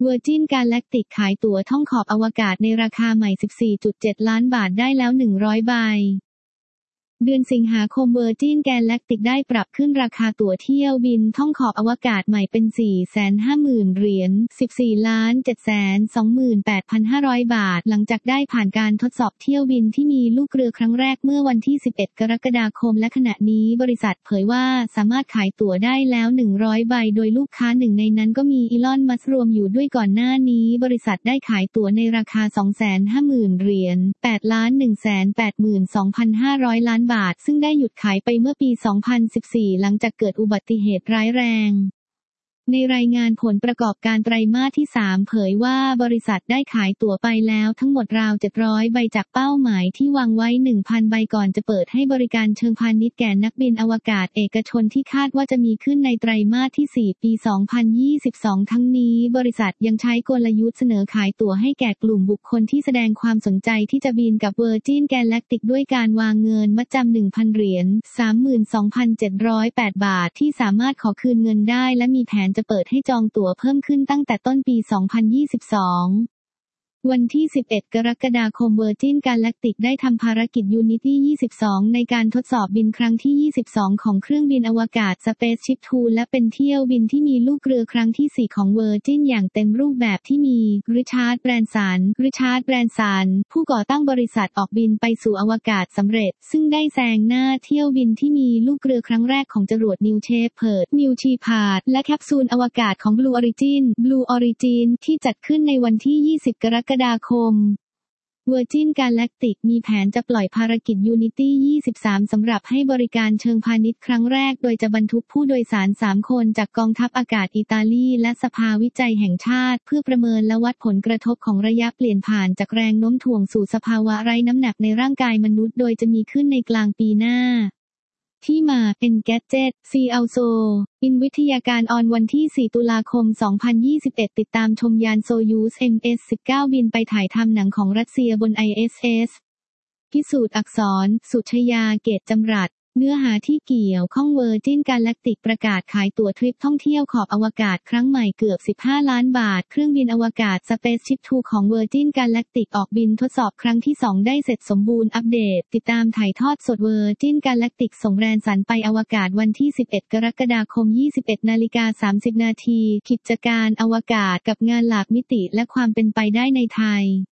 Virgin Galactic ขายตั๋วท่องขอบอวกาศในราคาใหม่ 14.7 ล้านบาทได้แล้ว100 ใบเดือนสิงหาคม Virgin Galactic ได้ปรับขึ้นราคาตั๋วเที่ยวบินท่องขอบอวกาศใหม่เป็น 450,000 เหรียญ 14,728,500 บาทหลังจากได้ผ่านการทดสอบเที่ยวบินที่มีลูกเรือครั้งแรกเมื่อวันที่ 11 กรกฎาคมและขณะนี้บริษัทเผยว่าสามารถขายตั๋วได้แล้ว100 ใบโดยลูกค้าหนึ่งในนั้นก็มีอีลอน มัสก์รวมอยู่ด้วยก่อนหน้านี้บริษัทได้ขายตั๋วในราคา 250,000 เหรียญ 8,182,500 ล้านบาทซึ่งได้หยุดขายไปเมื่อปี 2014 หลังจากเกิดอุบัติเหตุร้ายแรงในรายงานผลประกอบการไตรมาสที่ 3 เผยว่าบริษัทได้ขายตั๋วไปแล้วทั้งหมดราว 700 ใบจากเป้าหมายที่วางไว้ 1,000 ใบก่อนจะเปิดให้บริการเชิงพาณิชย์แก่นักบินอวกาศเอกชนที่คาดว่าจะมีขึ้นในไตรมาสที่ 4 ปี 2022 ทั้งนี้บริษัทยังใช้กลยุทธ์เสนอขายตั๋วให้แก่กลุ่มบุคคลที่แสดงความสนใจที่จะบินกับ Virgin Galactic ด้วยการวางเงินมัดจำ 1,000 เหรียญ 32,708 บาทที่สามารถขอคืนเงินได้และมีแผนจะเปิดให้จองตั๋วเพิ่มขึ้นตั้งแต่ต้นปี 2022 วันที่ 11 กรกฎาคม Virgin Galactic ได้ทำภารกิจ Unity 22 ในการทดสอบบินครั้งที่ 22 ของเครื่องบินอวกาศ Spaceship Two และเป็นเที่ยวบินที่มีลูกเรือครั้งที่ 4 ของ Virgin อย่างเต็มรูปแบบที่มีริชาร์ด แบรนสันผู้ก่อตั้งบริษัทออกบินไปสู่อวกาศสำเร็จซึ่งได้แซงหน้าเที่ยวบินที่มีลูกเรือครั้งแรกของจรวด New Shepard และแคปซูลอวกาศของ Blue Origin ที่จัดขึ้นในวันที่ 20 กรกฎาคม Virgin Galactic มีแผนจะปล่อยภารกิจ Unity 23 สำหรับให้บริการเชิงพาณิชย์ครั้งแรกโดยจะบรรทุกผู้โดยสาร 3 คนจากกองทัพอากาศอิตาลีและสภาวิจัยแห่งชาติเพื่อประเมินและวัดผลกระทบของระยะเปลี่ยนผ่านจากแรงโน้มถ่วงสู่สภาวะไร้น้ำหนักในร่างกายมนุษย์โดยจะมีขึ้นในกลางปีหน้าที่มา Engadget See Also In วิทยาการออนวันที่ 4 ตุลาคม 2021 ติดตามชมยานโซยูส MS-19 บินไปถ่ายทำหนังของรัสเซียบน ISS พิสูจน์อักษร สุชยา เกตจำรัดเนื้อหาที่เกี่ยวข้อง Virgin Galactic ประกาศขายตั๋วทริปท่องเที่ยวขอบอวกาศครั้งใหม่เกือบ 15 ล้านบาทเครื่องบินอวกาศ Spaceship Two ของ Virgin Galactic ออกบินทดสอบครั้งที่ 2 ได้เสร็จสมบูรณ์อัปเดตติดตามถ่ายทอดสด Virgin Galactic ส่งแบรนสันไปอวกาศวันที่ 11 กรกฎาคม 21:30 น.กิจการอวกาศกับงานหลากมิติและความเป็นไปได้ในไทย